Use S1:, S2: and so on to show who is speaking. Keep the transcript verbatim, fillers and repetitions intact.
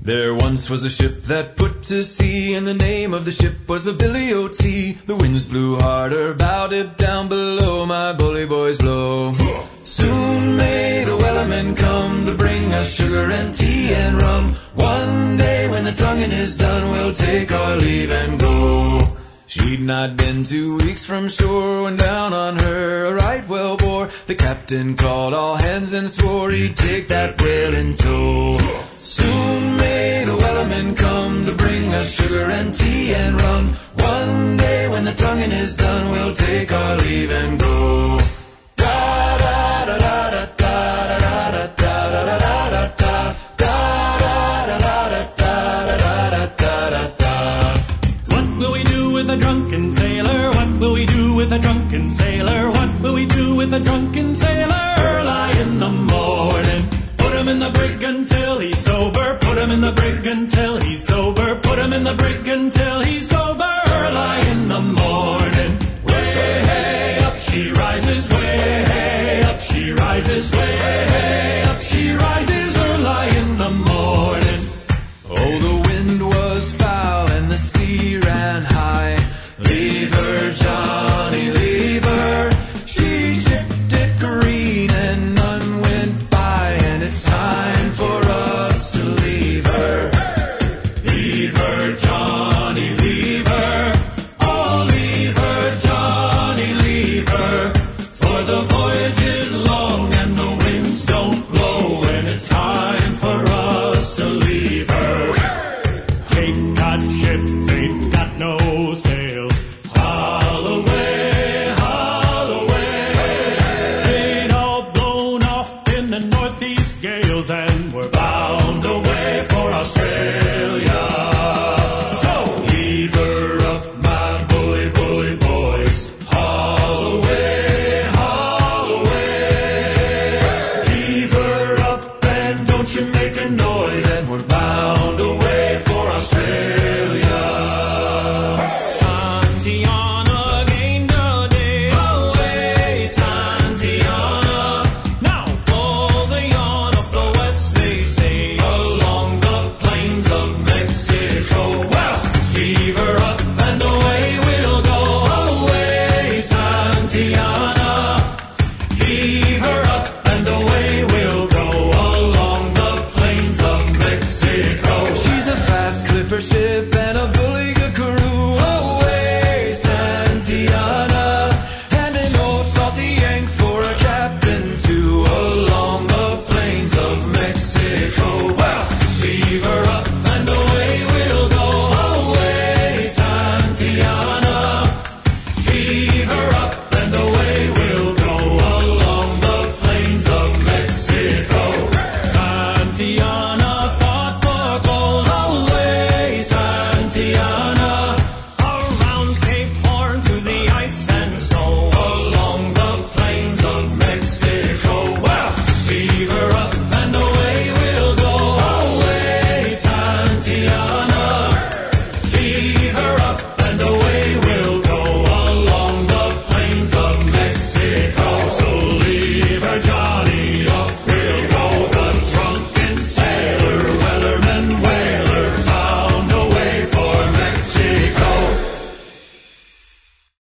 S1: There once was a ship that put to sea, and the name of the ship was the Billy O T. The winds blew harder, bowed it down below, my bully boys blow. Soon may the wellerman come to bring us sugar and tea and rum. One day when the tonguing is done, we'll take our leave and go. She'd not been two weeks from shore when down on her a right whale bore. The captain called all hands and swore he'd take that whale in tow. Soon may the wellerman come to bring us sugar and tea and rum. One day when the tonguing is done, we'll take our leave and go. Da da da da da da da da da da da da da.
S2: A drunken sailor, what will we do with a drunken sailor? What will we do with a drunken sailor? Early in the morning, put him in the brig until he's sober. Put him in the brig until he's sober. Put him in the brig until he's sober. Early in the morning, way hey up she rises, way hey up she rises, way hey up she rises. Early in the morning.
S1: Oh, the wind was foul and the sea ran high. Leave her, Johnny, leave her. She shipped it green and none went by, and it's time for us to leave her. Leave her, Johnny, leave her. Oh, leave her, Johnny, leave her. For the voyage is long and the winds don't blow, and it's time for us to leave her.
S2: Cape Cod ships ain't got no sails. Haul away, haul away. They'd all blown off in the northeast gales, and we're bound away for Australia. So
S1: Heave her up, my bully, bully boys. Haul away, haul away.
S2: heave her up and don't you make a noise,
S1: And we're bound away for Australia.
S2: Santiana gained a day away, Santiana. Now pull the yarn up the west, they say, along the plains of Mexico. Well, heave her up and away we'll go, away, Santiana. Heave her up and away we'll go, along the plains of Mexico.
S1: She's a fast clipper ship and a bully good crew. Away, Santiana. And an old salty yank for a captain too, along the plains of Mexico.